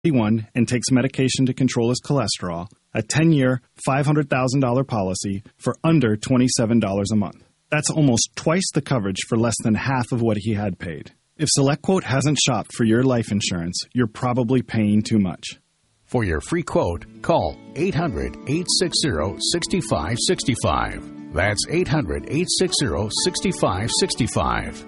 and takes medication to control his cholesterol, a 10-year, $500,000 policy for under $27 a month. That's almost twice the coverage for less than half of what he had paid. If SelectQuote hasn't shopped for your life insurance, you're probably paying too much. For your free quote, call 800-860-6565. That's 800-860-6565.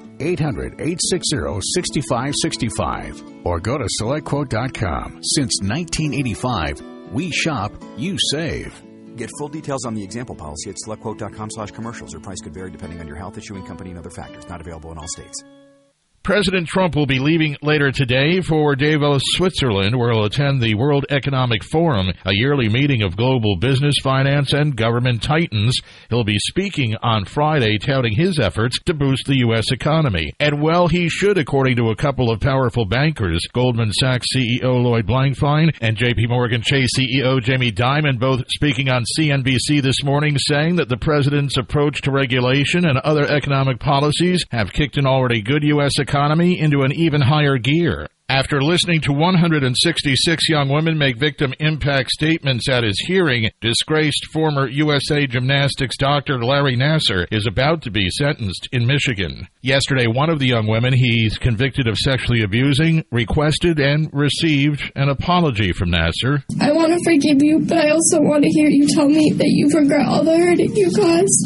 800-860-6565. Or go to SelectQuote.com. Since 1985, we shop, you save. Get full details on the example policy at SelectQuote.com/commercials. Or price could vary depending on your health, issuing company, and other factors. Not available in all states. President Trump will be leaving later today for Davos, Switzerland, where he'll attend the World Economic Forum, a yearly meeting of global business, finance, and government titans. He'll be speaking on Friday, touting his efforts to boost the U.S. economy. And well, he should, according to a couple of powerful bankers, Goldman Sachs CEO Lloyd Blankfein and J.P. Morgan Chase CEO Jamie Dimon, both speaking on CNBC this morning, saying that the president's approach to regulation and other economic policies have kicked an already good U.S. economy into an even higher gear. After listening to 166 young women make victim impact statements at his hearing, disgraced former USA Gymnastics Dr. Larry Nassar is about to be sentenced in Michigan. Yesterday, one of the young women he's convicted of sexually abusing requested and received an apology from Nassar. I want to forgive you, but I also want to hear you tell me that you regret all the hurting you caused.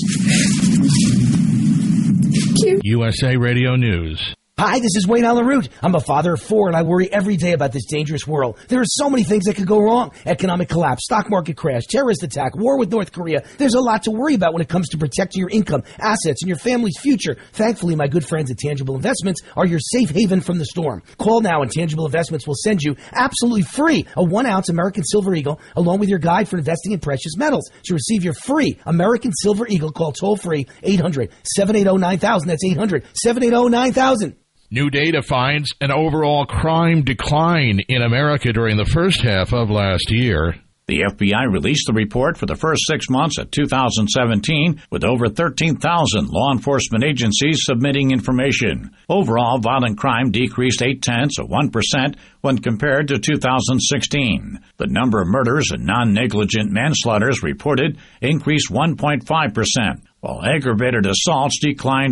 Thank you. USA Radio News. Hi, this is Wayne Allen Root. I'm a father of 4, and I worry every day about this dangerous world. There are so many things that could go wrong. Economic collapse, stock market crash, terrorist attack, war with North Korea. There's a lot to worry about when it comes to protecting your income, assets, and your family's future. Thankfully, my good friends at Tangible Investments are your safe haven from the storm. Call now, and Tangible Investments will send you absolutely free a 1-ounce American Silver Eagle along with your guide for investing in precious metals. To receive your free American Silver Eagle, call toll-free 800-780-9000. That's 800-780-9000. New data finds an overall crime decline in America during the first half of last year. The FBI released the report for the first 6 months of 2017, with over 13,000 law enforcement agencies submitting information. Overall, violent crime decreased 0.8% when compared to 2016. The number of murders and non-negligent manslaughters reported increased 1.5%, while aggravated assaults declined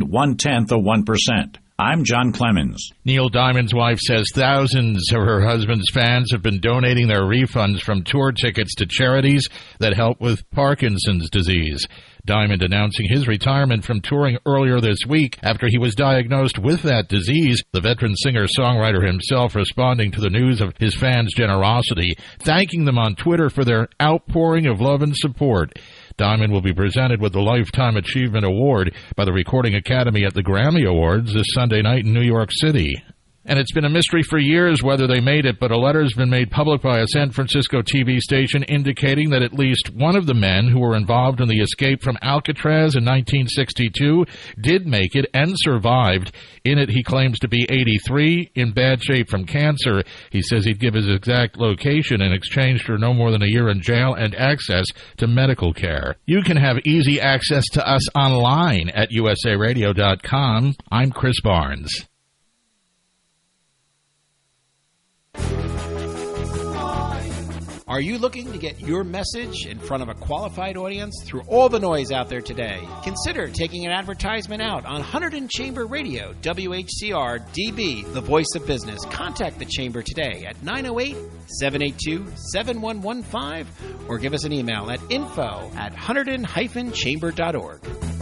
0.1%. I'm John Clemens. Neil Diamond's wife says thousands of her husband's fans have been donating their refunds from tour tickets to charities that help with Parkinson's disease. Diamond announcing his retirement from touring earlier this week after he was diagnosed with that disease. The veteran singer-songwriter himself responding to the news of his fans' generosity, thanking them on Twitter for their outpouring of love and support. Diamond will be presented with the Lifetime Achievement Award by the Recording Academy at the Grammy Awards this Sunday night in New York City. And it's been a mystery for years whether they made it, but a letter has been made public by a San Francisco TV station indicating that at least one of the men who were involved in the escape from Alcatraz in 1962 did make it and survived. In it, he claims to be 83, in bad shape from cancer. He says he'd give his exact location in exchange for no more than a year in jail and access to medical care. You can have easy access to us online at usaradio.com. I'm Chris Barnes. Are you looking to get your message in front of a qualified audience through all the noise out there today? Consider taking an advertisement out on Hunterdon Chamber Radio, WHCR DB, the voice of business. Contact the Chamber today at 908-782-7115 or give us an email at info@hunterdon-chamber.org.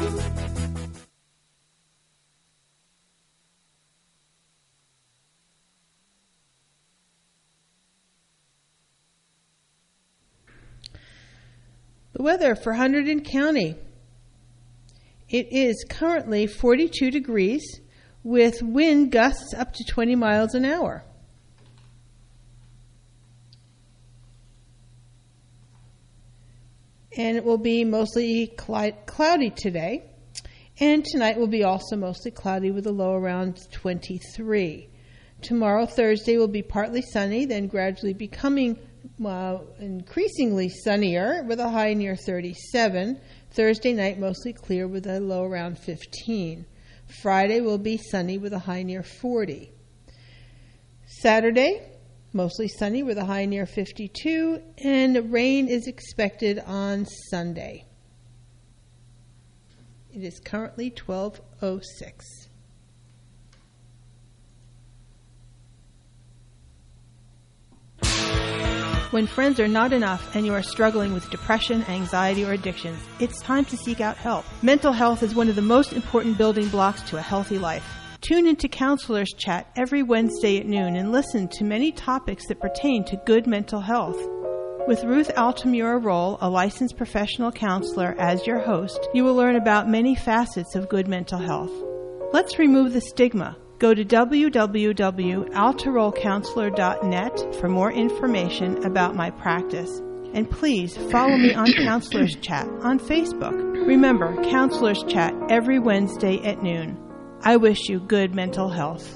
The weather for Hunterdon County. It is currently 42 degrees with wind gusts up to 20 miles an hour. And it will be mostly cloudy today. And tonight will be also mostly cloudy with a low around 23. Tomorrow, Thursday, will be partly sunny, then gradually becoming increasingly sunnier with a high near 37. Thursday night mostly clear with a low around 15. Friday will be sunny with a high near 40. Saturday Mostly sunny with a high near 52, and rain is expected on Sunday. It is currently 12:06. When friends are not enough and you are struggling with depression, anxiety, or addictions, it's time to seek out help. Mental health is one of the most important building blocks to a healthy life. Tune into Counselors Chat every Wednesday at noon and listen to many topics that pertain to good mental health. With Ruth Altamura Roll, a licensed professional counselor, as your host, you will learn about many facets of good mental health. Let's remove the stigma. Go to www.altarollcounselor.net for more information about my practice. And please follow me on Counselors Chat on Facebook. Remember, Counselors Chat every Wednesday at noon. I wish you good mental health.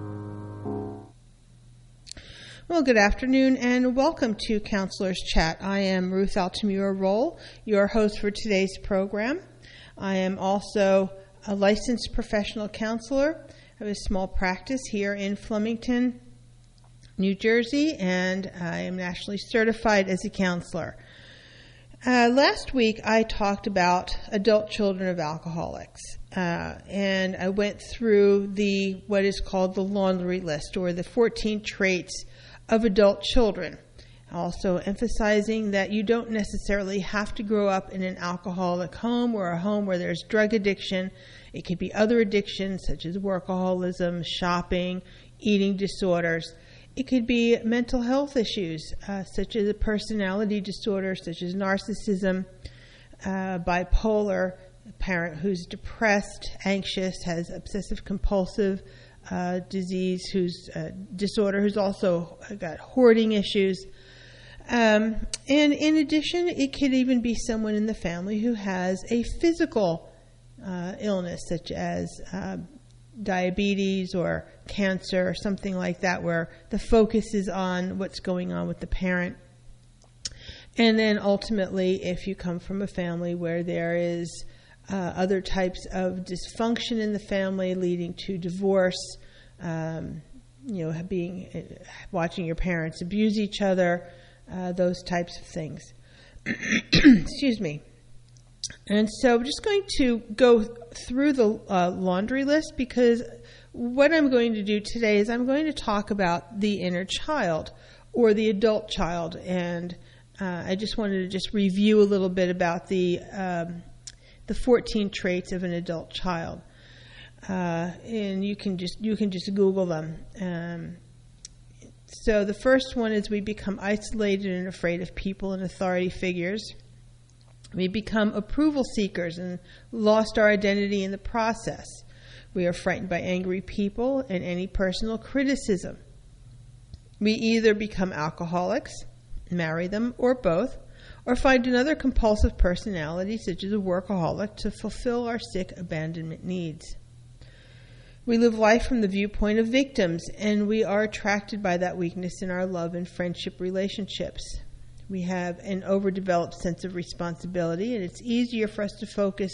Well, good afternoon and welcome to Counselors Chat. I am Ruth Altamura Roll, your host for today's program. I am also a licensed professional counselor. I have a small practice here in Flemington, New Jersey, and I am nationally certified as a counselor. Last week I talked about adult children of alcoholics, and I went through what is called the laundry list, or the 14 traits of adult children. Also emphasizing that you don't necessarily have to grow up in an alcoholic home or a home where there's drug addiction. It could be other addictions such as workaholism, shopping, eating disorders. It could be mental health issues such as a personality disorder such as narcissism, bipolar, a parent who's depressed, anxious, has obsessive compulsive disease, who's disorder, who's also got hoarding issues. And in addition, it could even be someone in the family who has a physical illness such as diabetes or cancer or something like that, where the focus is on what's going on with the parent. And then ultimately, if you come from a family where there is other types of dysfunction in the family leading to divorce, watching your parents abuse each other, those types of things. Excuse me. And so I'm just going to go through the laundry list, because what I'm going to do today is I'm going to talk about the inner child or the adult child. And I just wanted to just review a little bit about the 14 traits of an adult child. And you can just Google them. So the first one is we become isolated and afraid of people and authority figures. We become approval seekers and lost our identity in the process. We are frightened by angry people and any personal criticism. We either become alcoholics, marry them, or both, or find another compulsive personality, such as a workaholic, to fulfill our sick abandonment needs. We live life from the viewpoint of victims, and we are attracted by that weakness in our love and friendship relationships. We have an overdeveloped sense of responsibility, and it's easier for us to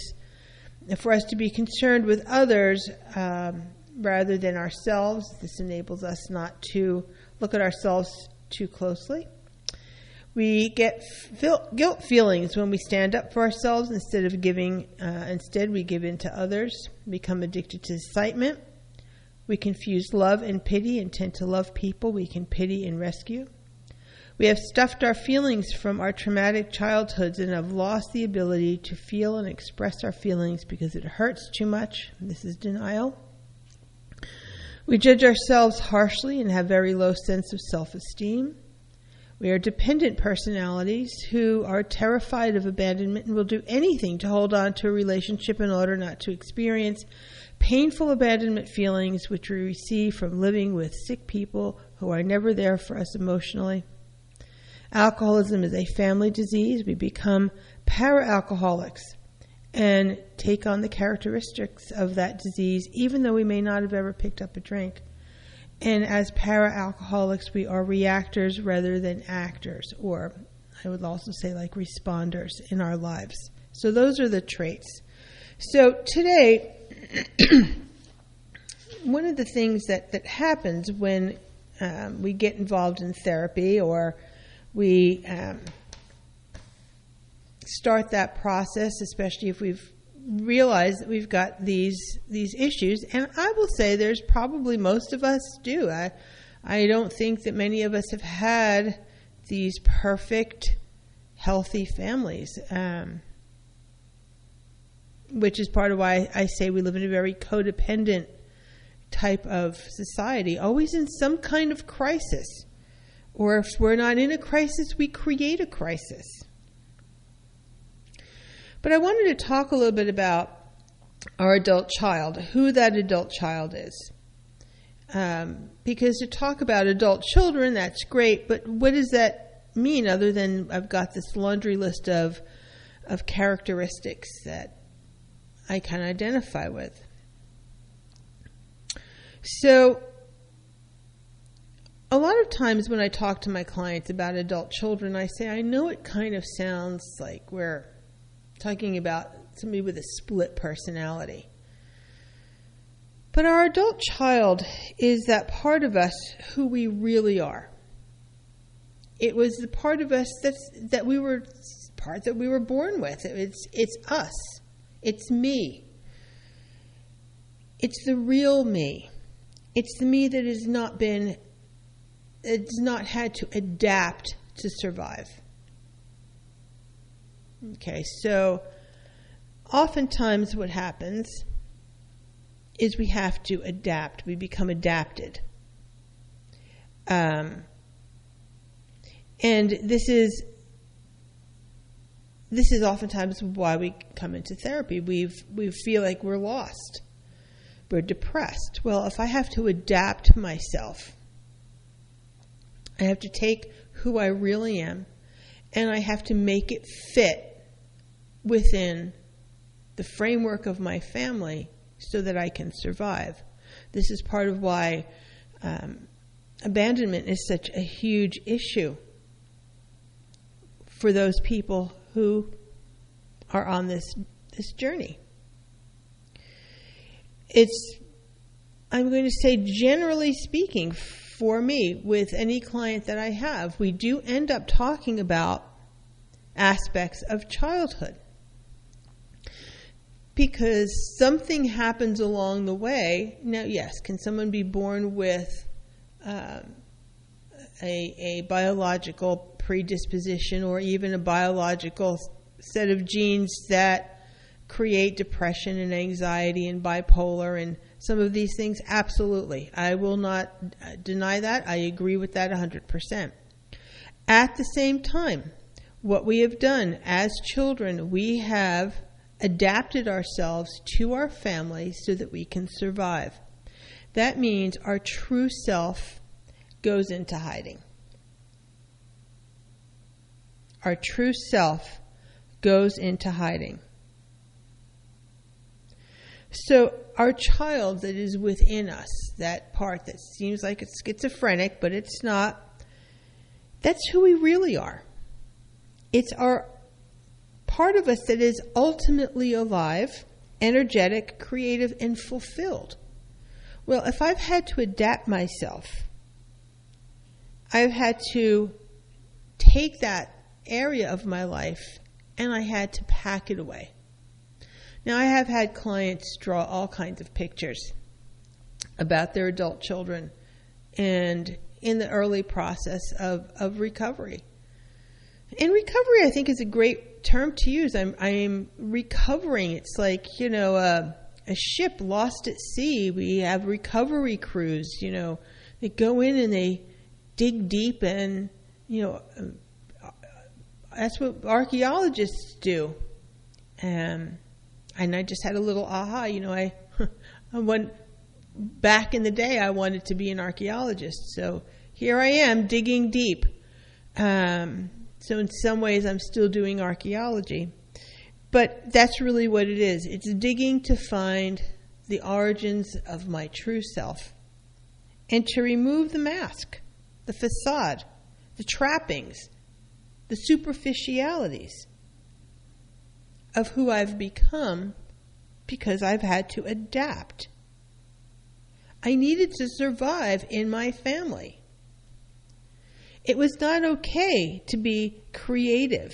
be concerned with others rather than ourselves. This enables us not to look at ourselves too closely. We get guilt feelings when we stand up for ourselves instead we give in to others. We become addicted to excitement. We confuse love and pity and tend to love people we can pity and rescue. We have stuffed our feelings from our traumatic childhoods and have lost the ability to feel and express our feelings because it hurts too much. This is denial. We judge ourselves harshly and have very low sense of self-esteem. We are dependent personalities who are terrified of abandonment and will do anything to hold on to a relationship in order not to experience painful abandonment feelings which we receive from living with sick people who are never there for us emotionally. Alcoholism is a family disease. We become para-alcoholics and take on the characteristics of that disease, even though we may not have ever picked up a drink. And as para-alcoholics, we are reactors rather than actors, or I would also say like responders in our lives. So those are the traits. So today, one of the things that happens when we get involved in therapy, or we start that process, especially if we've realized that we've got these issues. And I will say there's probably most of us do. I don't think that many of us have had these perfect, healthy families, which is part of why I say we live in a very codependent type of society, always in some kind of crisis. Or if we're not in a crisis, we create a crisis. But I wanted to talk a little bit about our adult child, who that adult child is. Because to talk about adult children, that's great, but what does that mean other than I've got this laundry list of characteristics that I can identify with? So a lot of times when I talk to my clients about adult children, I say, I know it kind of sounds like we're talking about somebody with a split personality. But our adult child is that part of us who we really are. It was the part of us that we were born with. It's us. It's me. It's the real me. It's the me that has not had to adapt to survive. Okay, so oftentimes what happens is we have to adapt. We become adapted. And this is oftentimes why we come into therapy. We feel like we're lost. We're depressed. Well, if I have to adapt myself, I have to take who I really am, and I have to make it fit within the framework of my family so that I can survive. This is part of why abandonment is such a huge issue for those people who are on this journey. I'm going to say, generally speaking, for me, with any client that I have, we do end up talking about aspects of childhood. Because something happens along the way. Now, yes, can someone be born with a biological predisposition or even a biological set of genes that create depression and anxiety and bipolar and some of these things? Absolutely. I will not deny that. I agree with that 100%. At the same time, what we have done as children, we have adapted ourselves to our family so that we can survive. That means our true self goes into hiding. Our true self goes into hiding. So our child that is within us, that part that seems like it's schizophrenic, but it's not, that's who we really are. It's our part of us that is ultimately alive, energetic, creative, and fulfilled. Well, if I've had to adapt myself, I've had to take that area of my life and I had to pack it away. Now, I have had clients draw all kinds of pictures about their adult children and in the early process of recovery. And recovery, I think, is a great term to use. I'm recovering. It's like, a ship lost at sea. We have recovery crews, they go in and they dig deep and, that's what archaeologists do. And I just had a little aha, I went back in the day, I wanted to be an archaeologist. So here I am digging deep. So in some ways I'm still doing archaeology. But that's really what it is. It's digging to find the origins of my true self and to remove the mask, the facade, the trappings, the superficialities of who I've become because I've had to adapt. I needed to survive in my family. It was not okay to be creative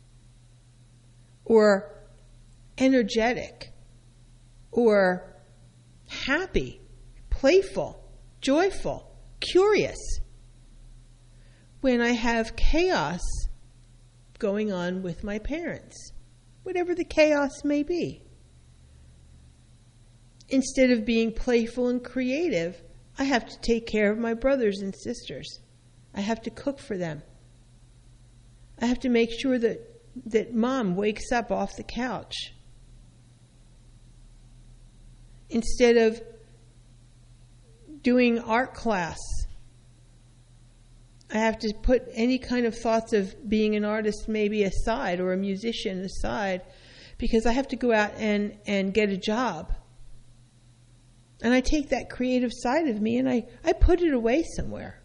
or energetic or happy, playful, joyful, curious when I have chaos going on with my parents, whatever the chaos may be. Instead of being playful and creative, I have to take care of my brothers and sisters. I have to cook for them. I have to make sure that mom wakes up off the couch. Instead of doing art class, I have to put any kind of thoughts of being an artist maybe aside or a musician aside because I have to go out and get a job. And I take that creative side of me and I put it away somewhere.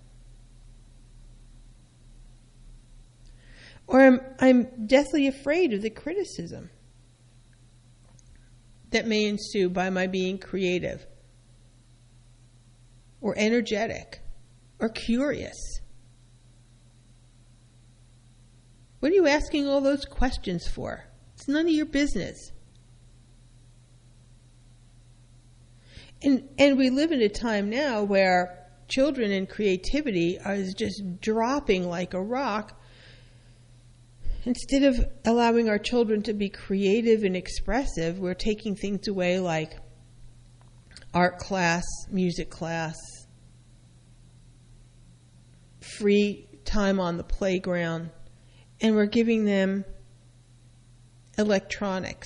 Or I'm deathly afraid of the criticism that may ensue by my being creative or energetic or curious. What are you asking all those questions for? It's none of your business. And we live in a time now where children and creativity is just dropping like a rock. Instead of allowing our children to be creative and expressive, we're taking things away like art class, music class, free time on the playground, and we're giving them electronics.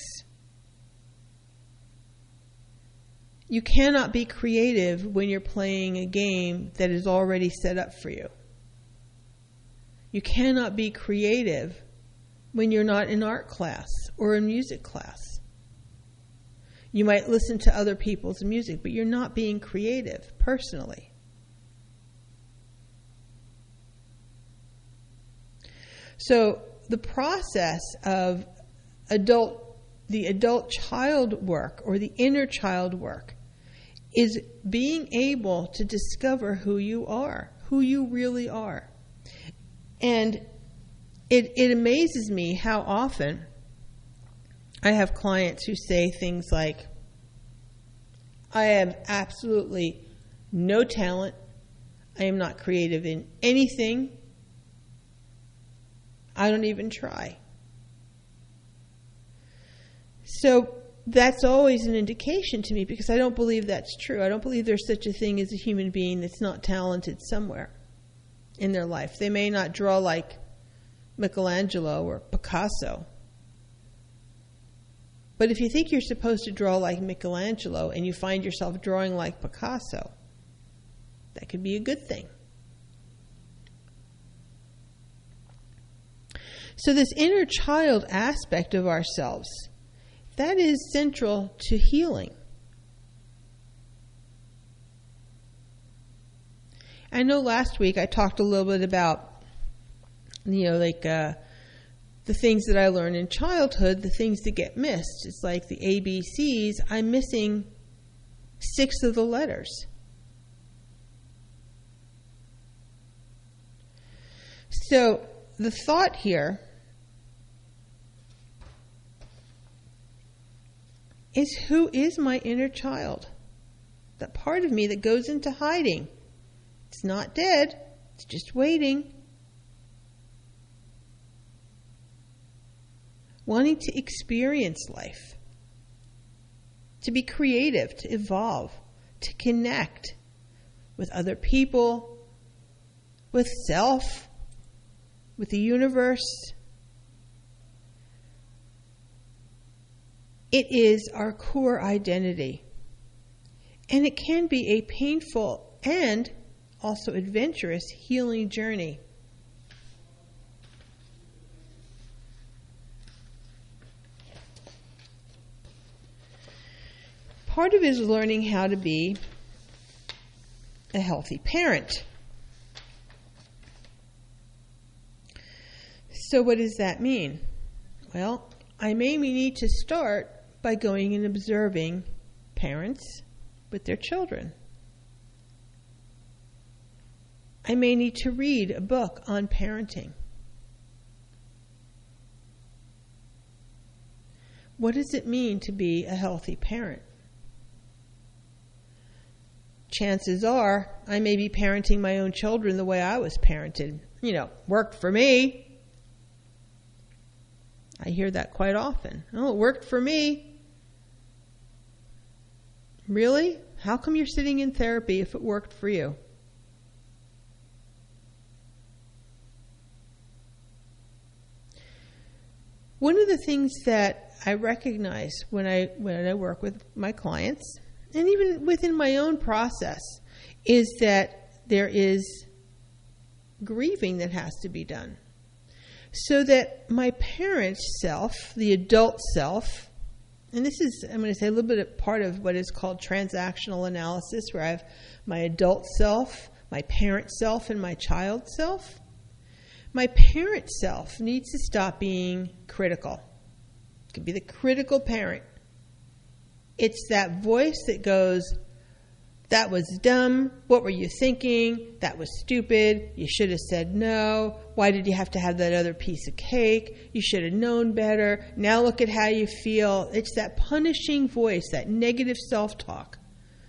You cannot be creative when you're playing a game that is already set up for you. You cannot be creative when you're not in art class or in music class. You might listen to other people's music, but you're not being creative personally. So the process of the adult child work or the inner child work is being able to discover who you are, who you really are. And it amazes me how often I have clients who say things like, I have absolutely no talent. I am not creative in anything. I don't even try. So that's always an indication to me because I don't believe that's true. I don't believe there's such a thing as a human being that's not talented somewhere in their life. They may not draw like Michelangelo or Picasso. But if you think you're supposed to draw like Michelangelo and you find yourself drawing like Picasso, that could be a good thing. So this inner child aspect of ourselves, that is central to healing. I know last week I talked a little bit about, the things that I learned in childhood, the things that get missed. It's like the ABCs, I'm missing 6 of the letters. So the thought here is, who is my inner child? That part of me that goes into hiding. It's not dead. It's just waiting. Wanting to experience life. To be creative, to evolve, to connect with other people, with self, with the universe. It is our core identity. And it can be a painful and also adventurous healing journey. Part of it is learning how to be a healthy parent. So what does that mean? Well, I may need to start by going and observing parents with their children. I may need to read a book on parenting. What does it mean to be a healthy parent? Chances are I may be parenting my own children the way I was parented. Worked for me. I hear that quite often. Oh, it worked for me. Really? How come you're sitting in therapy if it worked for you? One of the things that I recognize when I work with my clients, and even within my own process, is that there is grieving that has to be done. So that my parent self, the adult self, and this is, I'm going to say a little bit of part of what is called transactional analysis, where I have my adult self, my parent self, and my child self. My parent self needs to stop being critical. It could be the critical parent. It's that voice that goes, that was dumb. What were you thinking? That was stupid. You should have said no. Why did you have to have that other piece of cake? You should have known better. Now look at how you feel. It's that punishing voice, that negative self-talk.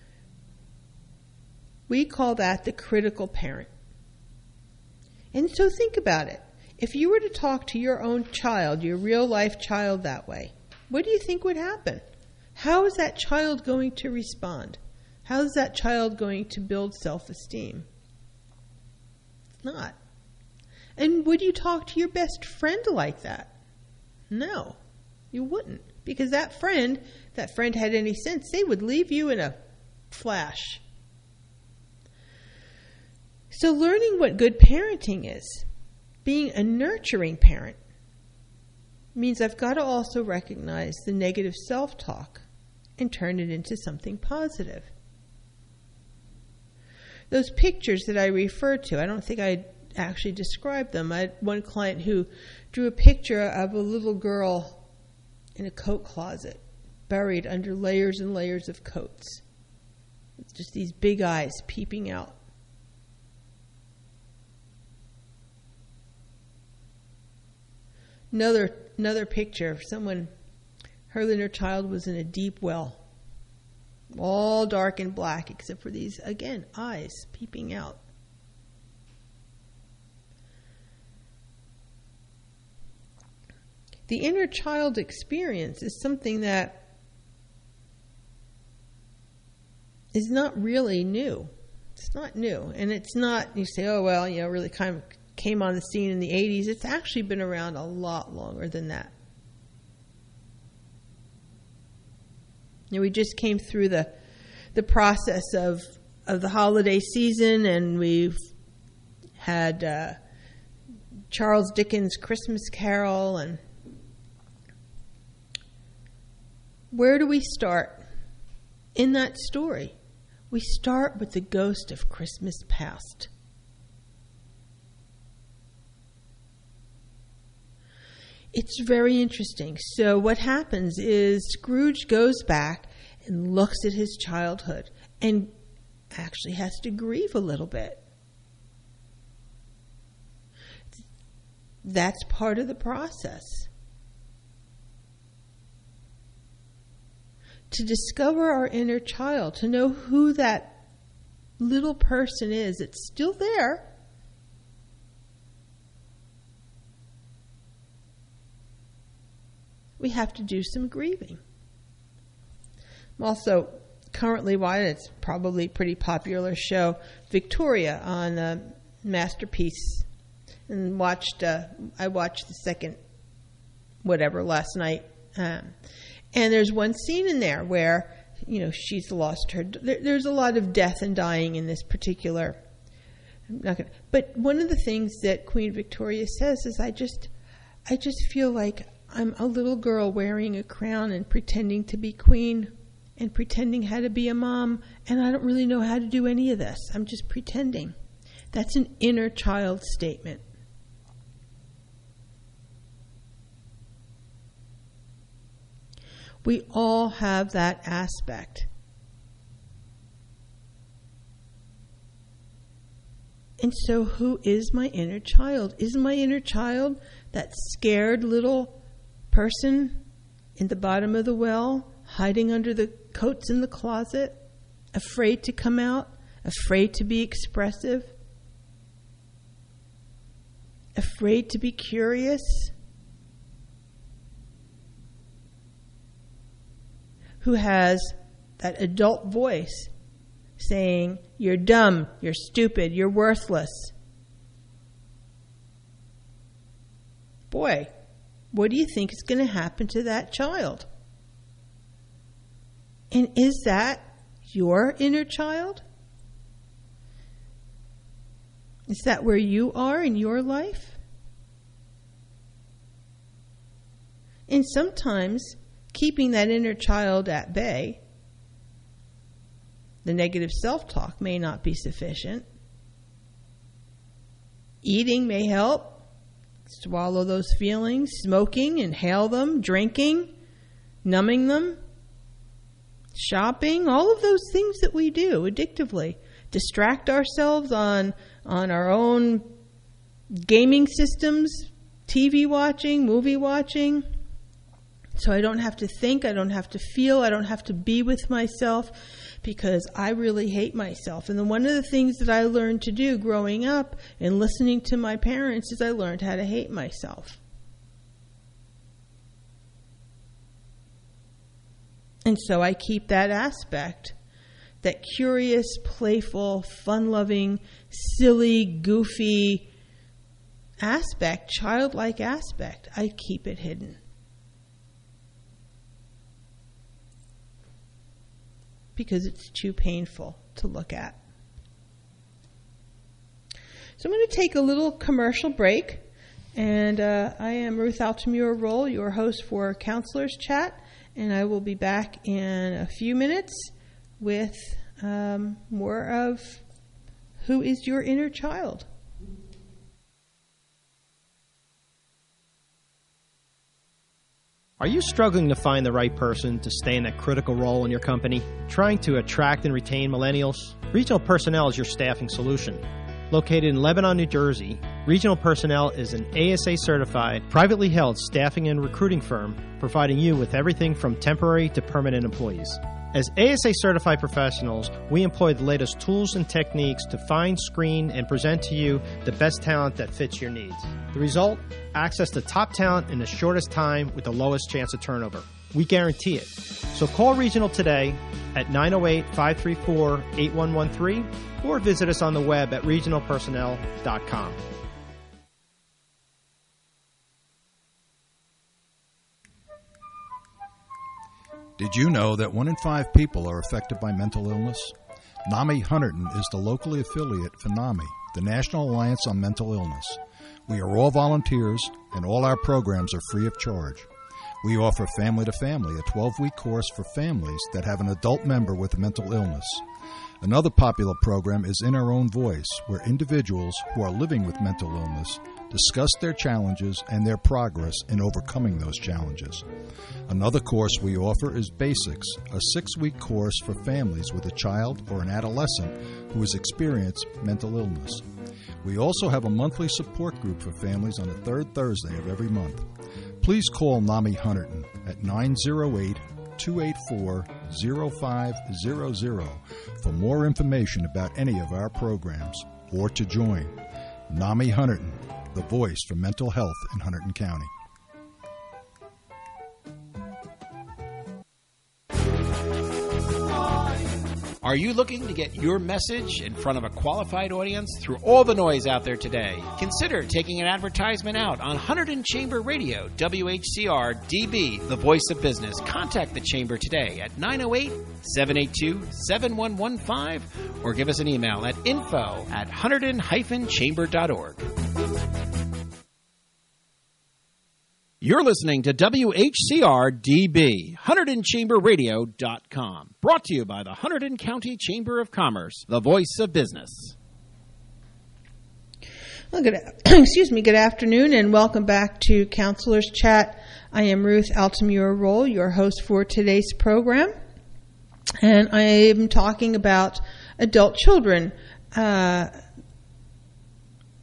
We call that the critical parent. And so think about it. If you were to talk to your own child, your real-life child that way, what do you think would happen? How is that child going to respond? How is that child going to build self-esteem? It's not. And would you talk to your best friend like that? No, you wouldn't. Because that friend had any sense, they would leave you in a flash. So learning what good parenting is, being a nurturing parent, means I've got to also recognize the negative self-talk and turn it into something positive. Those pictures that I referred to, I don't think I actually described them. I had one client who drew a picture of a little girl in a coat closet, buried under layers and layers of coats. With just these big eyes peeping out. Another picture of someone, her and her child was in a deep well. All dark and black except for these, again, eyes peeping out. The inner child experience is something that is not really new. It's not new. And it's not, you say, oh, well, really kind of came on the scene in the 80s. It's actually been around a lot longer than that. We just came through the process of the holiday season, and we've had Charles Dickens' Christmas Carol. And where do we start in that story? We start with the ghost of Christmas past. It's very interesting. So what happens is Scrooge goes back and looks at his childhood and actually has to grieve a little bit. That's part of the process. To discover our inner child, to know who that little person is that's still there, we have to do some grieving. I'm also currently watching, it's probably a pretty popular show, Victoria on Masterpiece. And I watched the second whatever last night. And there's one scene in there where, she's lost her. There's a lot of death and dying in this particular. But one of the things that Queen Victoria says is, I just feel like I'm a little girl wearing a crown and pretending to be queen and pretending how to be a mom, and I don't really know how to do any of this. I'm just pretending. That's an inner child statement. We all have that aspect. And so who is my inner child? Is my inner child that scared little person in the bottom of the well, hiding under the coats in the closet, afraid to come out, afraid to be expressive, afraid to be curious? Who has that adult voice saying, you're dumb, you're stupid, you're worthless? Boy, what do you think is going to happen to that child? And is that your inner child? Is that where you are in your life? And sometimes keeping that inner child at bay, the negative self-talk may not be sufficient. Eating may help. Swallow those feelings. Smoking, inhale them. Drinking, numbing them. Shopping, all of those things that we do addictively. Distract ourselves on our own gaming systems, TV watching, movie watching. So I don't have to think, I don't have to feel, I don't have to be with myself because I really hate myself. And then one of the things that I learned to do growing up and listening to my parents is I learned how to hate myself. And so I keep that aspect, that curious, playful, fun-loving, silly, goofy aspect, childlike aspect. I keep it hidden. Because it's too painful to look at. So I'm going to take a little commercial break. And I am Ruth Altamura Roll, your host for Counselors Chat. And I will be back in a few minutes with more of who is your inner child. Are you struggling to find the right person to stay in that critical role in your company? Trying to attract and retain millennials? Regional Personnel is your staffing solution. Located in Lebanon, New Jersey, Regional Personnel is an ASA-certified, privately held staffing and recruiting firm providing you with everything from temporary to permanent employees. As ASA-certified professionals, we employ the latest tools and techniques to find, screen, and present to you the best talent that fits your needs. The result? Access to top talent in the shortest time with the lowest chance of turnover. We guarantee it. So call Regional today at 908-534-8113 or visit us on the web at regionalpersonnel.com. Did you know that 1 in 5 people are affected by mental illness? NAMI Hunterdon is the locally affiliate for NAMI, the National Alliance on Mental Illness. We are all volunteers, and all our programs are free of charge. We offer Family to Family, a 12-week course for families that have an adult member with a mental illness. Another popular program is In Our Own Voice, where individuals who are living with mental illness discuss their challenges and their progress in overcoming those challenges. Another course we offer is Basics, a 6-week course for families with a child or an adolescent who has experienced mental illness. We also have a monthly support group for families on the third Thursday of every month. Please call NAMI Hunterdon at 908-284-0500 for more information about any of our programs or to join. NAMI Hunterdon, the voice for mental health in Hunterdon County. Are you looking to get your message in front of a qualified audience through all the noise out there today? Consider taking an advertisement out on Hunterdon Chamber Radio, WHCR DB, the voice of business. Contact the Chamber today at 908-782-7115 or give us an email at info@hunterdon-chamber.org. You're listening to WHCR-DB, HunterdonChamberRadio.com. Brought to you by the Hunterdon County Chamber of Commerce, the voice of business. Well, good afternoon, and welcome back to Counselors Chat. I am Ruth Altamura Roll, your host for today's program, and I am talking about adult children.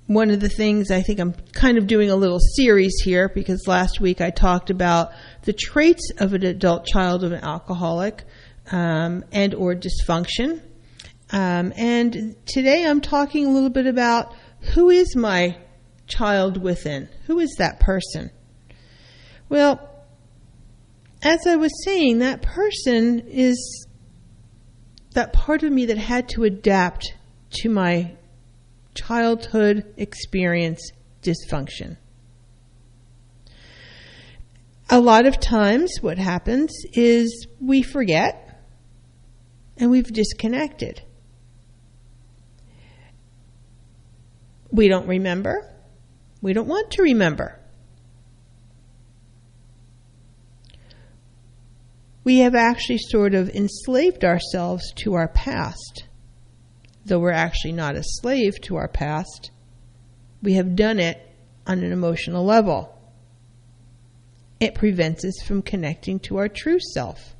one of the things I think I'm kind of doing a little series here, because last week I talked about the traits of an adult child of an alcoholic and or dysfunction. And today I'm talking a little bit about who is my child within? Who is that person? Well, as I was saying, that person is that part of me that had to adapt to my childhood experience dysfunction. A lot of times what happens is we forget and we've disconnected. We don't remember. We don't want to remember. We have actually sort of enslaved ourselves to our past. Though we're actually not a slave to our past, we have done it on an emotional level. It prevents us from connecting to our true self.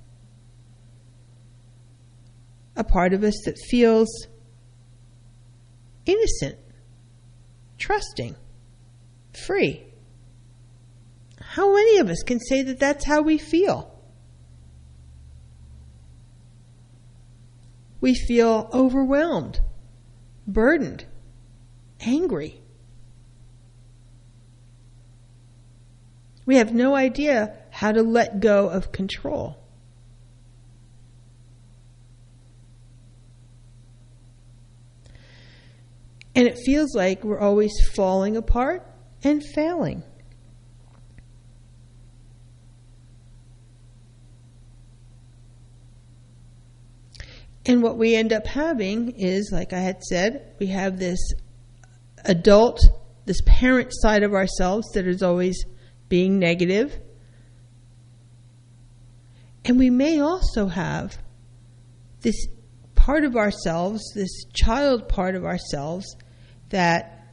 A part of us that feels innocent, trusting, free. How many of us can say that that's how we feel? We feel overwhelmed, burdened, angry. We have no idea how to let go of control. And it feels like we're always falling apart and failing. And what we end up having is, like I had said, we have this adult, this parent side of ourselves that is always being negative. And we may also have this part of ourselves, this child part of ourselves that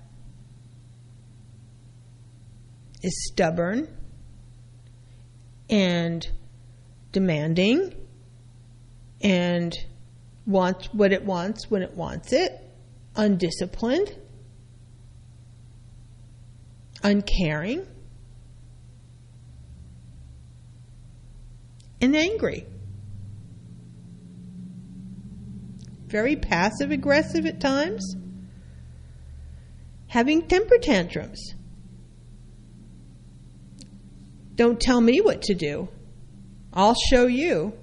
is stubborn and demanding and wants what it wants when it wants it, undisciplined, uncaring, and angry. Very passive-aggressive at times, having temper tantrums. Don't tell me what to do. I'll show you.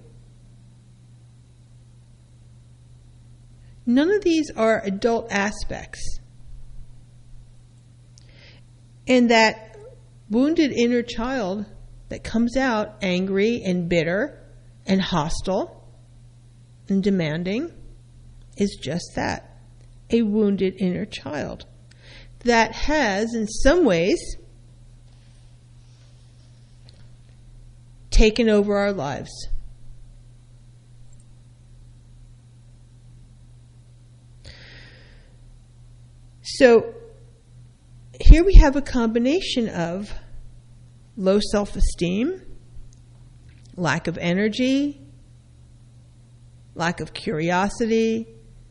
None of these are adult aspects. And that wounded inner child that comes out angry and bitter and hostile and demanding is just that, a wounded inner child that has, in some ways, taken over our lives. So here we have a combination of low self-esteem, lack of energy, lack of curiosity,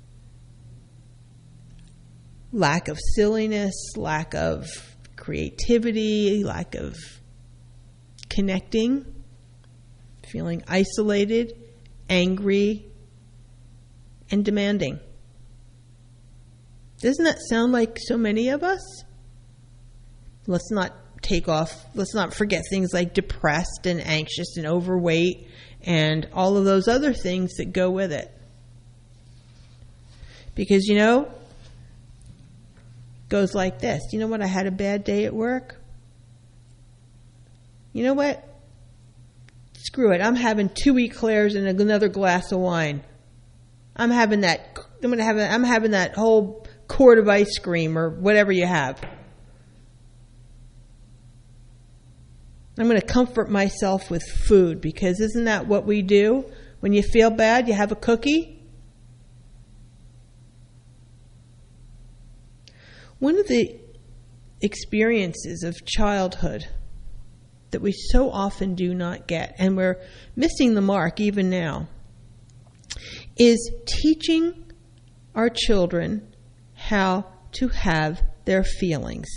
lack of silliness, lack of creativity, lack of connecting, feeling isolated, angry, and demanding. Doesn't that sound like so many of us? Let's not forget things like depressed and anxious and overweight and all of those other things that go with it. Because, it goes like this. You know what? I had a bad day at work. You know what? Screw it. I'm having 2 eclairs and another glass of wine. I'm having that whole quart of ice cream or whatever you have. I'm going to comfort myself with food, because isn't that what we do? When you feel bad, you have a cookie. One of the experiences of childhood that we so often do not get, and we're missing the mark even now, is teaching our children how to have their feelings.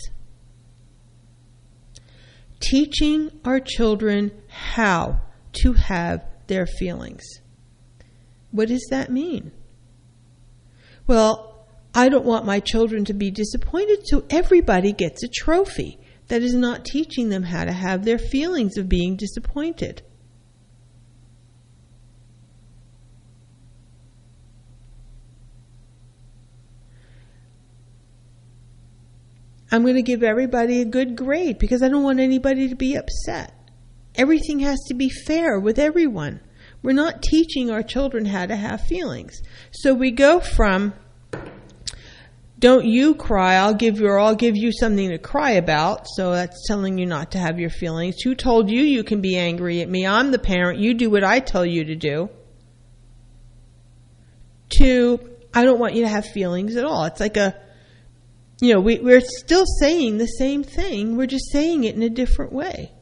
Teaching our children how to have their feelings. What does that mean? Well, I don't want my children to be disappointed, so everybody gets a trophy. That is not teaching them how to have their feelings of being disappointed. I'm going to give everybody a good grade because I don't want anybody to be upset. Everything has to be fair with everyone. We're not teaching our children how to have feelings. So we go from, don't you cry, I'll give you something to cry about. So that's telling you not to have your feelings. Who told you you can be angry at me? I'm the parent. You do what I tell you to do. To, I don't want you to have feelings at all. It's like we're still saying the same thing. We're just saying it in a different way.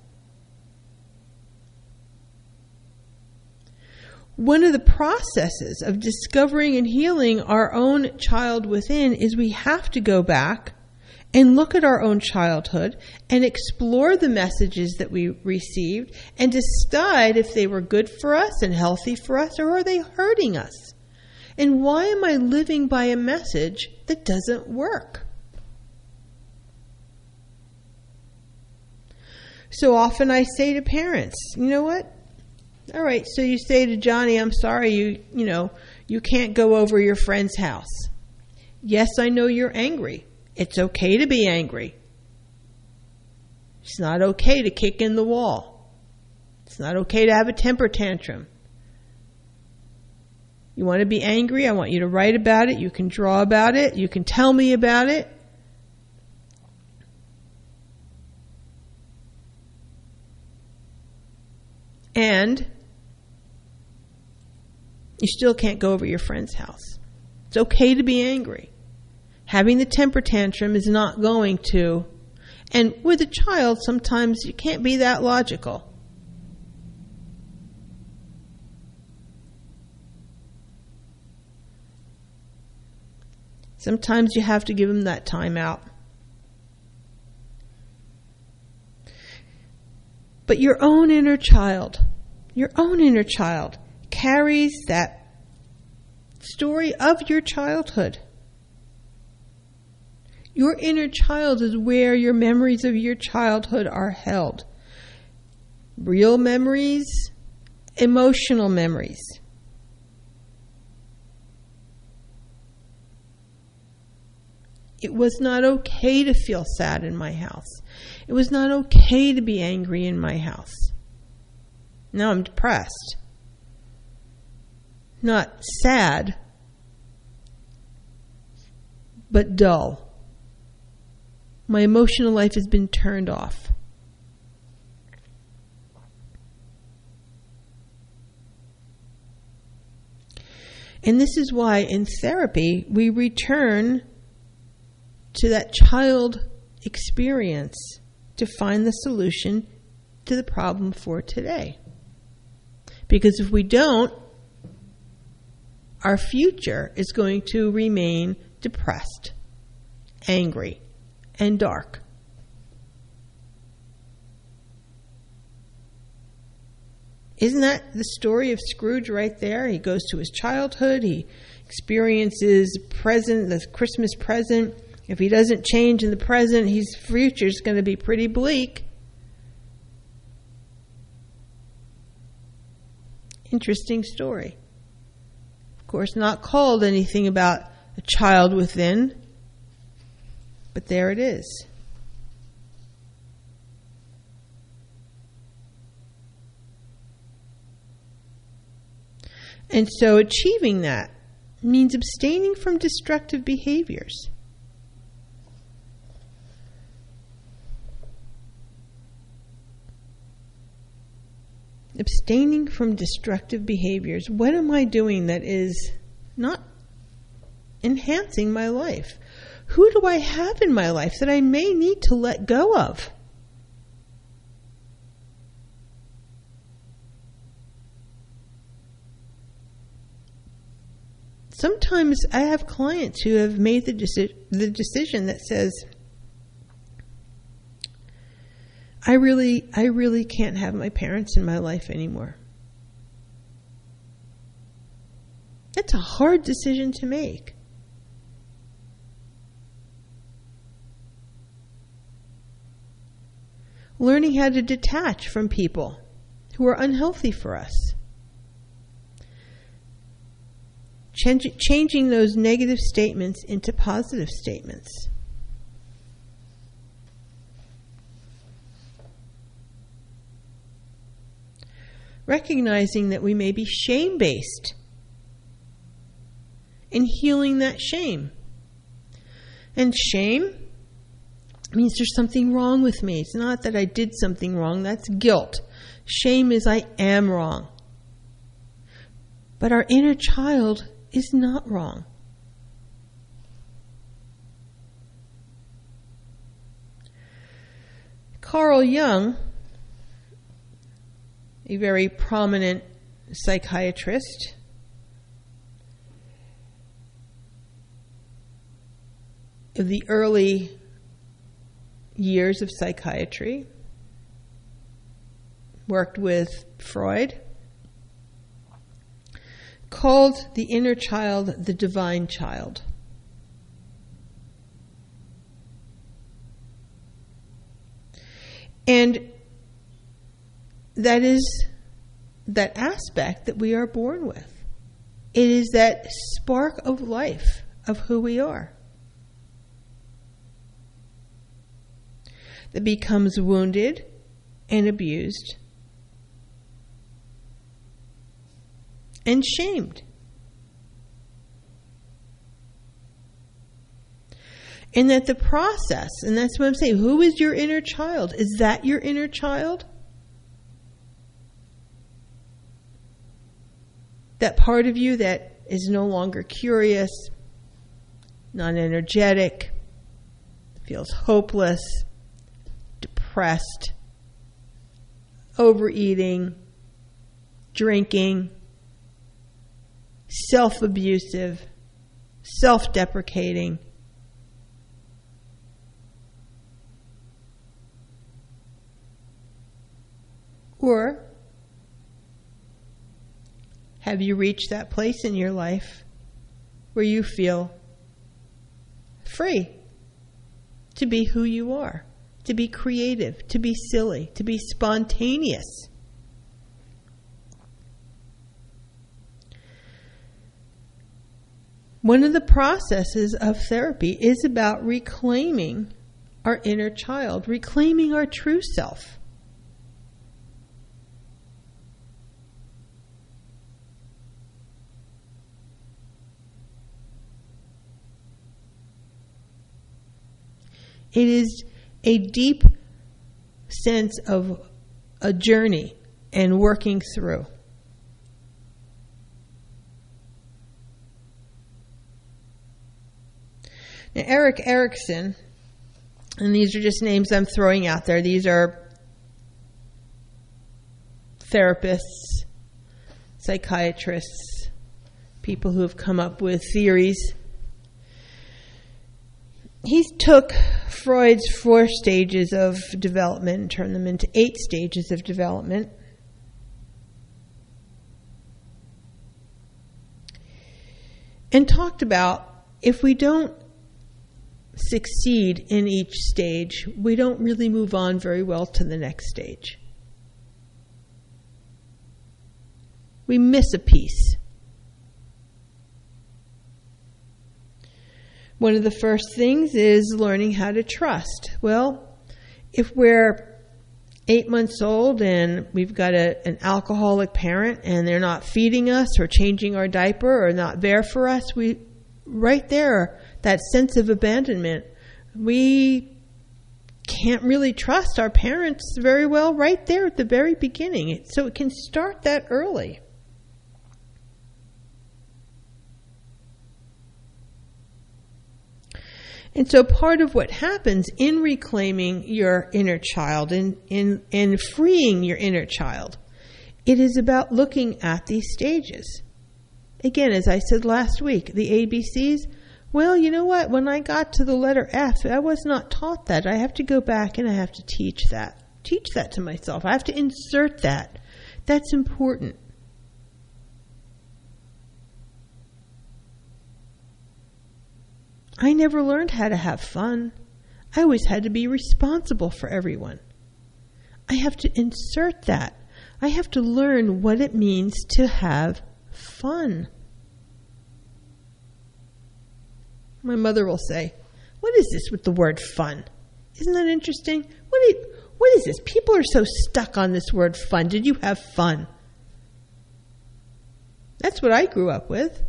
One of the processes of discovering and healing our own child within is we have to go back and look at our own childhood and explore the messages that we received and decide if they were good for us and healthy for us, or are they hurting us? And why am I living by a message that doesn't work? So often I say to parents, you know what? All right, so you say to Johnny, I'm sorry, you can't go over your friend's house. Yes, I know you're angry. It's okay to be angry. It's not okay to kick in the wall. It's not okay to have a temper tantrum. You want to be angry? I want you to write about it. You can draw about it. You can tell me about it. And you still can't go over your friend's house. It's okay to be angry. Having the temper tantrum is not going to. And with a child, sometimes you can't be that logical. Sometimes you have to give them that time out. But your own inner child carries that story of your childhood. Your inner child is where your memories of your childhood are held. Real memories, emotional memories. It was not okay to feel sad in my house. It was not okay to be angry in my house. Now I'm depressed. Not sad, but dull. My emotional life has been turned off. And this is why in therapy we return to that child experience to find the solution to the problem for today. Because if we don't, our future is going to remain depressed, angry, and dark. Isn't that the story of Scrooge right there? He goes to his childhood, he experiences the Christmas present. If he doesn't change in the present, his future is going to be pretty bleak. Interesting story. Of course, not called anything about a child within, but there it is. And so achieving that means abstaining from destructive behaviors. Abstaining from destructive behaviors. What am I doing that is not enhancing my life? Who do I have in my life that I may need to let go of? Sometimes I have clients who have made the decision that says, I really can't have my parents in my life anymore. That's a hard decision to make. Learning how to detach from people who are unhealthy for us. Changing those negative statements into positive statements. Recognizing that we may be shame-based and healing that shame. And shame means there's something wrong with me. It's not that I did something wrong. That's guilt. Shame is I am wrong. But our inner child is not wrong. Carl Jung, a very prominent psychiatrist, of the early years of psychiatry, worked with Freud, called the inner child the divine child. And that is that aspect that we are born with. It is that spark of life of who we are that becomes wounded and abused and shamed. And that the process, and that's what I'm saying, who is your inner child? Is that your inner child? That part of you that is no longer curious, non-energetic, feels hopeless, depressed, overeating, drinking, self-abusive, self-deprecating. Or have you reached that place in your life where you feel free to be who you are, to be creative, to be silly, to be spontaneous? One of the processes of therapy is about reclaiming our inner child, reclaiming our true self. It is a deep sense of a journey and working through. Now, Erik Erikson, and these are just names I'm throwing out there. These are therapists, psychiatrists, people who have come up with theories. He took Freud's 4 stages of development and turned them into 8 stages of development. And talked about if we don't succeed in each stage, we don't really move on very well to the next stage. We miss a piece. One of the first things is learning how to trust. Well, if we're 8 months old and we've got an alcoholic parent and they're not feeding us or changing our diaper or not there for us, right there, that sense of abandonment, we can't really trust our parents very well right there at the very beginning. So it can start that early. And so part of what happens in reclaiming your inner child, in freeing your inner child, it is about looking at these stages. Again, as I said last week, the ABCs, well, you know what? When I got to the letter F, I was not taught that. I have to go back and I have to teach that teach that to myself. I have to insert that. That's important. I never learned how to have fun. I always had to be responsible for everyone. I have to insert that. I have to learn what it means to have fun. My mother will say, "What is this with the word fun? Isn't that interesting? What is this? People are so stuck on this word fun. Did you have fun?" That's what I grew up with.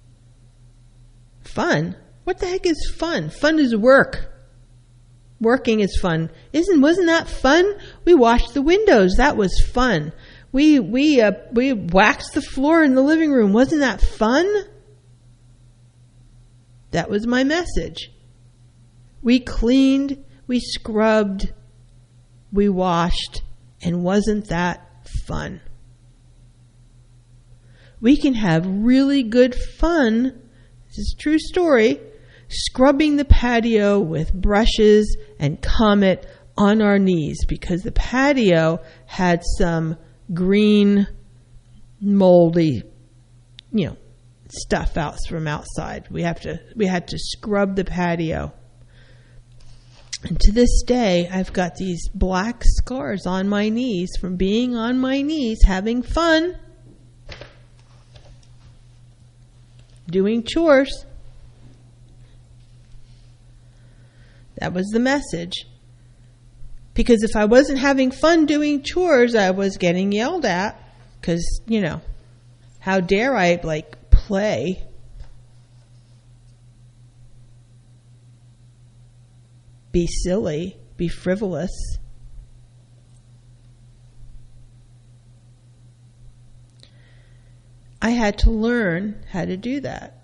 Fun? What the heck is fun? Fun is work. Working is fun. Wasn't that fun? We washed the windows. That was fun. We waxed the floor in the living room. Wasn't that fun? That was my message. We cleaned, we scrubbed, we washed, and wasn't that fun? We can have really good fun, this is a true story, scrubbing the patio with brushes and Comet on our knees because the patio had some green, moldy, stuff out from outside. We had to scrub the patio. And to this day, I've got these black scars on my knees from being on my knees having fun, doing chores. That was the message. Because if I wasn't having fun doing chores, I was getting yelled at. Because, how dare I, play? Be silly. Be frivolous. I had to learn how to do that.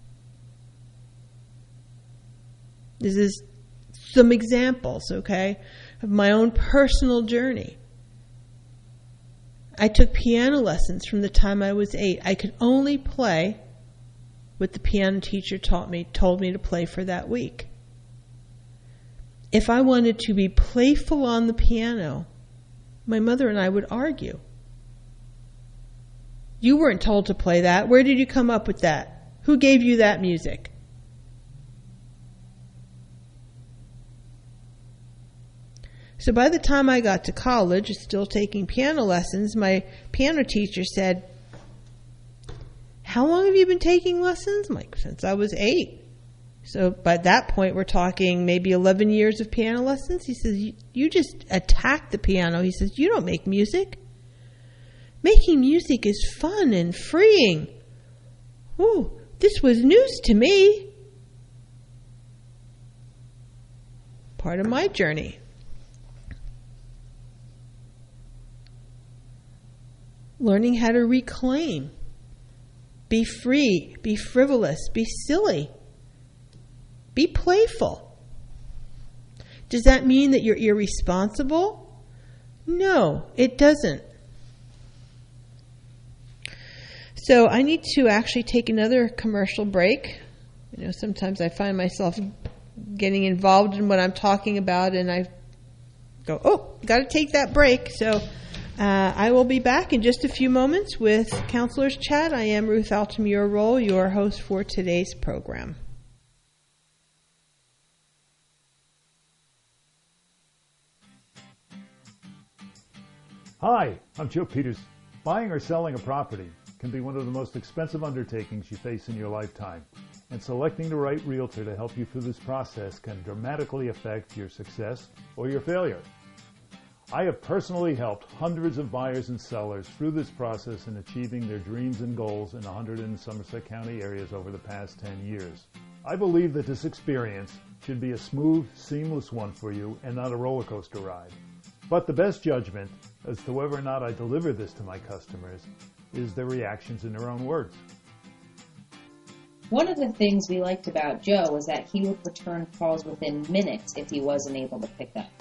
This is some examples, okay, of my own personal journey. I took piano lessons from the time I was 8. I could only play what the piano teacher told me to play for that week. If I wanted to be playful on the piano, my mother and I would argue. You weren't told to play that. Where did you come up with that? Who gave you that music? So by the time I got to college, still taking piano lessons, my piano teacher said, "How long have you been taking lessons?" I'm like, "Since I was 8. So by that point, we're talking maybe 11 years of piano lessons. He says, you just attack the piano. He says, you don't make music. Making music is fun and freeing. Ooh, this was news to me. Part of my journey. Learning how to reclaim. Be free. Be frivolous. Be silly. Be playful. Does that mean that you're irresponsible? No, it doesn't. So I need to actually take another commercial break. Sometimes I find myself getting involved in what I'm talking about and I go, got to take that break. So I will be back in just a few moments with Counselor's Chat. I am Ruth Altamura-Roll, your host for today's program. Hi, I'm Joe Peters. Buying or selling a property can be one of the most expensive undertakings you face in your lifetime, and selecting the right realtor to help you through this process can dramatically affect your success or your failure. I have personally helped hundreds of buyers and sellers through this process in achieving their dreams and goals in 100 and Somerset County areas over the past 10 years. I believe that this experience should be a smooth, seamless one for you and not a roller coaster ride. But the best judgment as to whether or not I deliver this to my customers is their reactions in their own words. One of the things we liked about Joe was that he would return calls within minutes if he wasn't able to pick up.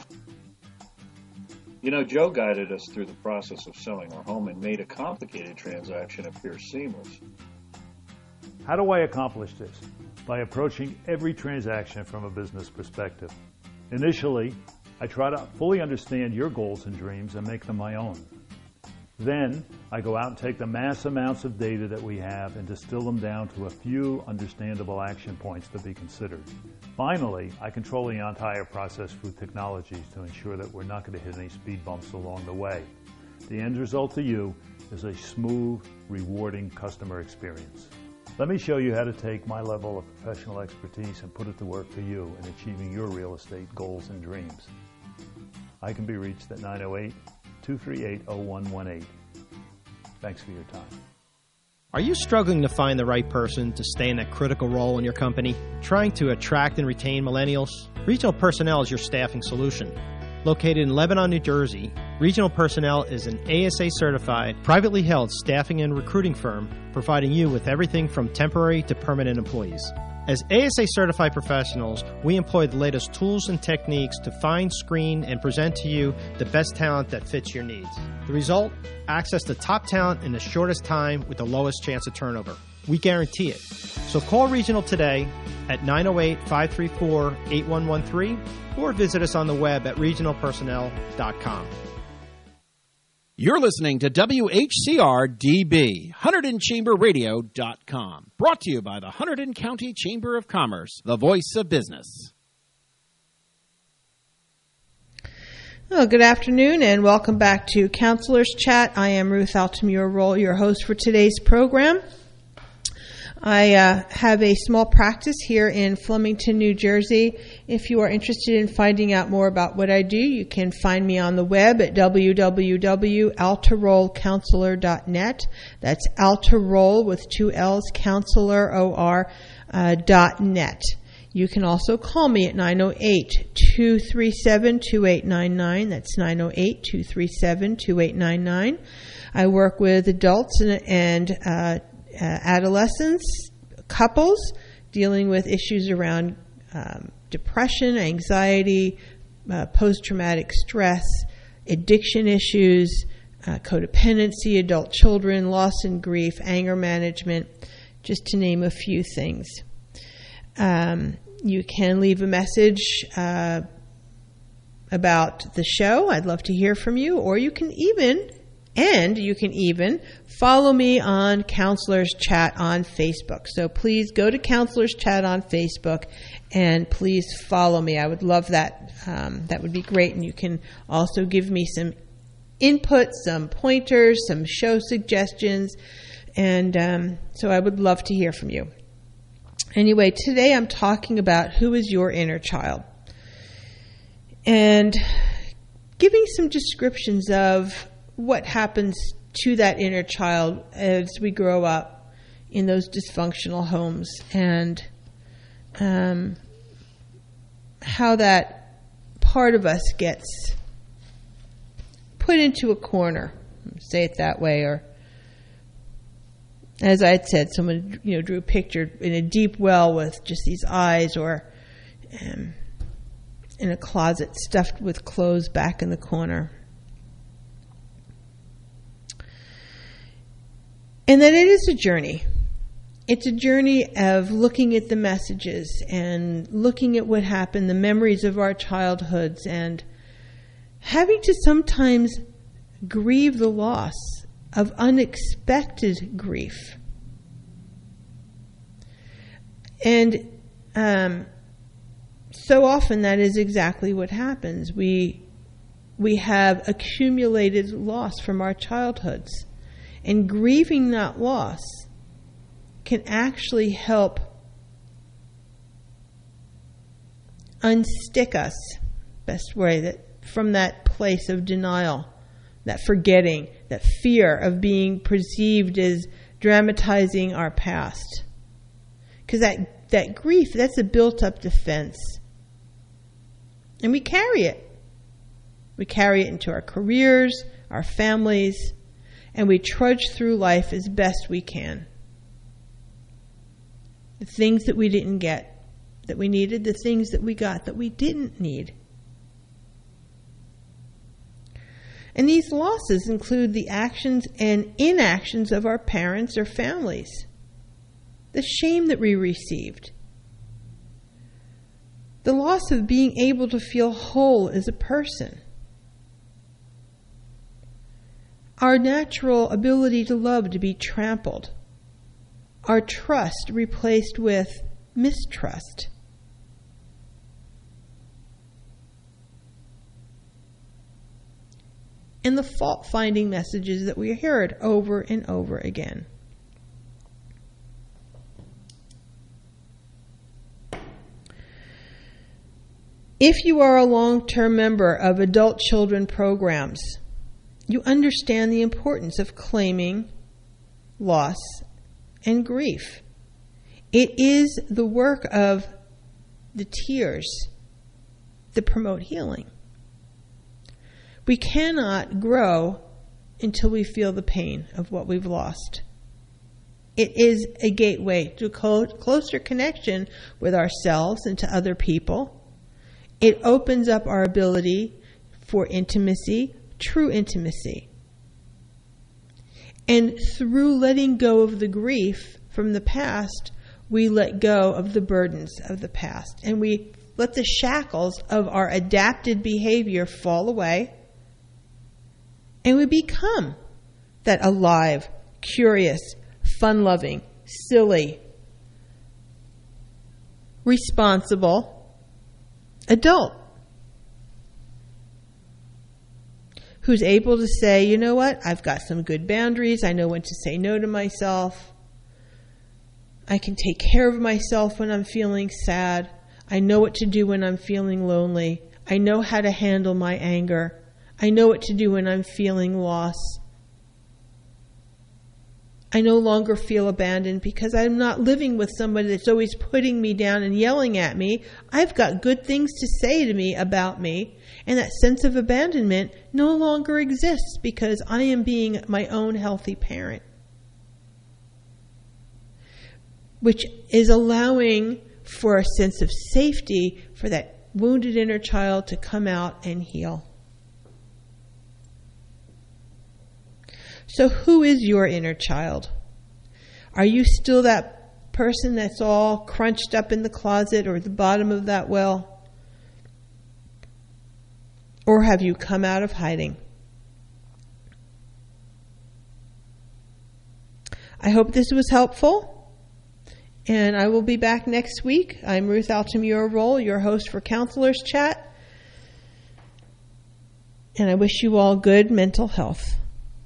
Joe guided us through the process of selling our home and made a complicated transaction appear seamless. How do I accomplish this? By approaching every transaction from a business perspective. Initially, I try to fully understand your goals and dreams and make them my own. Then, I go out and take the mass amounts of data that we have and distill them down to a few understandable action points to be considered. Finally, I control the entire processed food technologies to ensure that we're not going to hit any speed bumps along the way. The end result to you is a smooth, rewarding customer experience. Let me show you how to take my level of professional expertise and put it to work for you in achieving your real estate goals and dreams. I can be reached at 908-238-0118. Thanks for your time. Are you struggling to find the right person to stay in that critical role in your company? Trying to attract and retain millennials? Regional Personnel is your staffing solution. Located in Lebanon, New Jersey, Regional Personnel is an ASA-certified, privately held staffing and recruiting firm providing you with everything from temporary to permanent employees. As ASA-certified professionals, we employ the latest tools and techniques to find, screen, and present to you the best talent that fits your needs. The result? Access to top talent in the shortest time with the lowest chance of turnover. We guarantee it. So call Regional today at 908-534-8113 or visit us on the web at regionalpersonnel.com. You're listening to WHCR-DB, HunterdonChamberRadio.com. Brought to you by the Hunterdon County Chamber of Commerce, the voice of business. Well, good afternoon and welcome back to Counselor's Chat. I am Ruth Altamura-Roll, your host for today's program. I have a small practice here in Flemington, New Jersey. If you are interested in finding out more about what I do, you can find me on the web at www.altarollcounselor.net. That's Altaroll with 2 L's, counselor, .net. You can also call me at 908-237-2899. That's 908-237-2899. I work with adults and adolescents, couples, dealing with issues around depression, anxiety, post-traumatic stress, addiction issues, codependency, adult children, loss and grief, anger management, just to name a few things. You can leave a message about the show. I'd love to hear from you, or you can even follow me on Counselor's Chat on Facebook. So please go to Counselor's Chat on Facebook and please follow me. I would love that. That would be great. And you can also give me some input, some pointers, some show suggestions. And so I would love to hear from you. Anyway, today I'm talking about who is your inner child and giving some descriptions of what happens to that inner child as we grow up in those dysfunctional homes, and how that part of us gets put into a corner, say it that way, or as I had said, someone drew a picture in a deep well with just these eyes, or in a closet stuffed with clothes back in the corner. And then it is a journey. It's a journey of looking at the messages and looking at what happened, the memories of our childhoods, and having to sometimes grieve the loss of unexpected grief. And so often that is exactly what happens. We have accumulated loss from our childhoods. And grieving that loss can actually help unstick us, best way, that from that place of denial, that forgetting, that fear of being perceived as dramatizing our past. Because that grief, that's a built-up defense. And we carry it. We carry it into our careers, our families, and we trudge through life as best we can. The things that we didn't get, that we needed, the things that we got that we didn't need. And these losses include the actions and inactions of our parents or families, the shame that we received, the loss of being able to feel whole as a person, our natural ability to love to be trampled, our trust replaced with mistrust. And the fault-finding messages that we heard over and over again. If you are a long-term member of adult children programs, you understand the importance of claiming loss and grief. It is the work of the tears that promote healing. We cannot grow until we feel the pain of what we've lost. It is a gateway to closer connection with ourselves and to other people. It opens up our ability for intimacy, true intimacy. And through letting go of the grief from the past, we let go of the burdens of the past. And we let the shackles of our adapted behavior fall away. And we become that alive, curious, fun-loving, silly, responsible adult who's able to say, you know what, I've got some good boundaries. I know when to say no to myself. I can take care of myself when I'm feeling sad. I know what to do when I'm feeling lonely. I know how to handle my anger. I know what to do when I'm feeling loss. I no longer feel abandoned because I'm not living with somebody that's always putting me down and yelling at me. I've got good things to say to me about me, and that sense of abandonment no longer exists because I am being my own healthy parent, which is allowing for a sense of safety for that wounded inner child to come out and heal. So who is your inner child? Are you still that person that's all crunched up in the closet or the bottom of that well? Or have you come out of hiding? I hope this was helpful, and I will be back next week. I'm Ruth Altamura-Roll, your host for Counselors Chat, and I wish you all good mental health.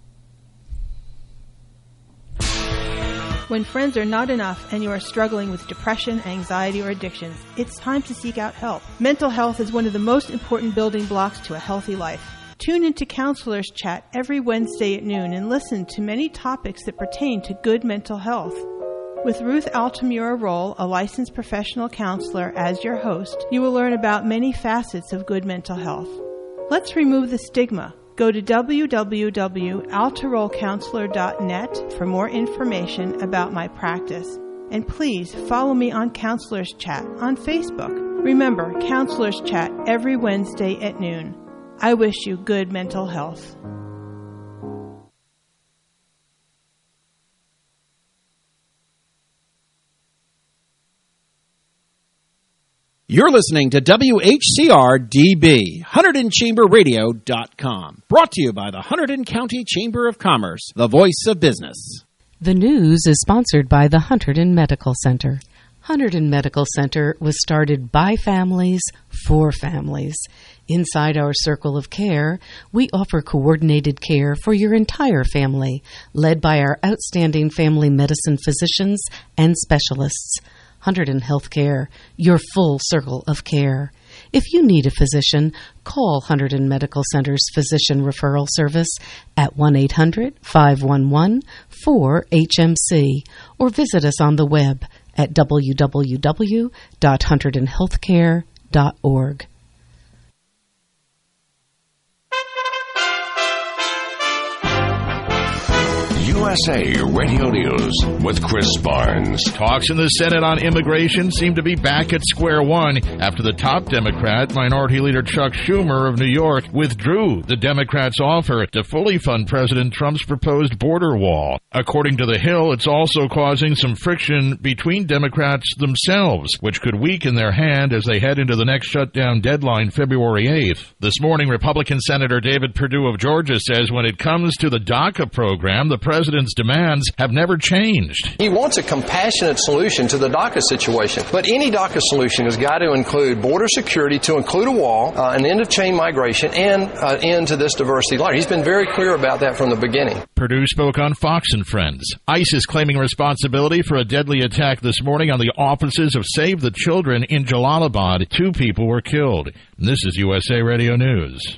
When friends are not enough and you are struggling with depression, anxiety, or addictions, it's time to seek out help. Mental health is one of the most important building blocks to a healthy life. Tune into Counselors Chat every Wednesday at noon and listen to many topics that pertain to good mental health. With Ruth Altamura-Roll, a licensed professional counselor, as your host, you will learn about many facets of good mental health. Let's remove the stigma. Go to www.altarollcounselor.net for more information about my practice. And please follow me on Counselors Chat on Facebook. Remember, Counselors Chat every Wednesday at noon. I wish you good mental health. You're listening to WHCR-DB, HunterdonChamberRadio.com. Brought to you by the Hunterdon County Chamber of Commerce, the voice of business. The news is sponsored by the Hunterdon Medical Center. Hunterdon Medical Center was started by families for families. Inside our circle of care, we offer coordinated care for your entire family, led by our outstanding family medicine physicians and specialists. Hunterdon Healthcare, your full circle of care. If you need a physician, call Hunterdon Medical Center's Physician Referral Service at 1-800-511-4HMC or visit us on the web at www.hunterdonhealthcare.org. USA Radio News with Chris Barnes. Talks in the Senate on immigration seem to be back at square one after the top Democrat, Minority Leader Chuck Schumer of New York, withdrew the Democrats' offer to fully fund President Trump's proposed border wall. According to The Hill, it's also causing some friction between Democrats themselves, which could weaken their hand as they head into the next shutdown deadline, February 8th. This morning, Republican Senator David Perdue of Georgia says when it comes to the DACA program, the president's demands have never changed. He wants a compassionate solution to the DACA situation, but any DACA solution has got to include border security, to include a wall, an end of chain migration, and an end to this diversity line. He's been very clear about that from the beginning. Perdue spoke on Fox and Friends. ICE is claiming responsibility for a deadly attack this morning on the offices of Save the Children in Jalalabad. 2 people were killed. This is USA Radio News.